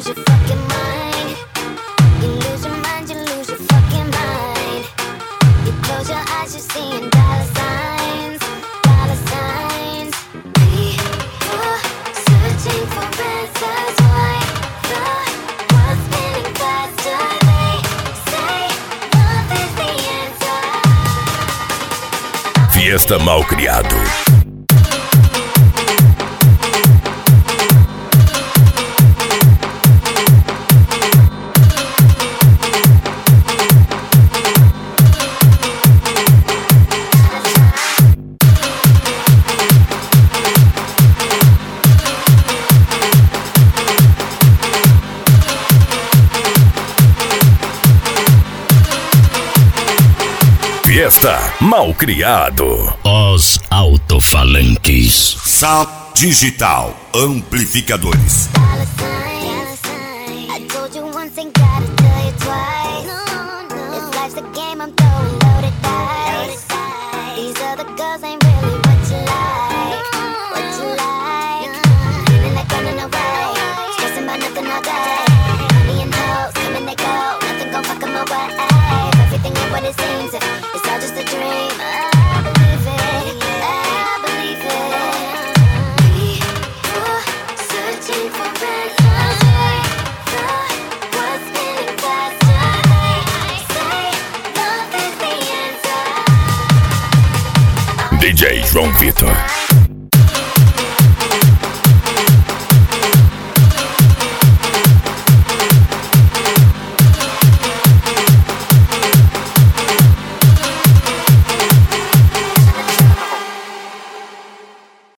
your fucking mind. You lose your mind, you lose your fucking mind. You close your eyes, you're seeing dollar signs, dollar signs. People searching for answers. Why the world's spinning faster? They say love is the answer. Fiesta Malcriado. Fiesta Malcriado. Os altofalantes. Sound Digital Amplificadores. Dollar sign. I told you once, ain't gotta tell you twice. This life's a game, I'm throwing loaded dice. These other girls ain't really what you like. What you like. Feeling like running away. Stressing about nothing all day. Money and hoes, come and they go. Nothing gon' fuck 'em away. Everything ain't what it seems. It's all just a dream. I believe it. I believe it. People searching for answers. The world's spinning faster. They say love is the answer. DJ João Vitor.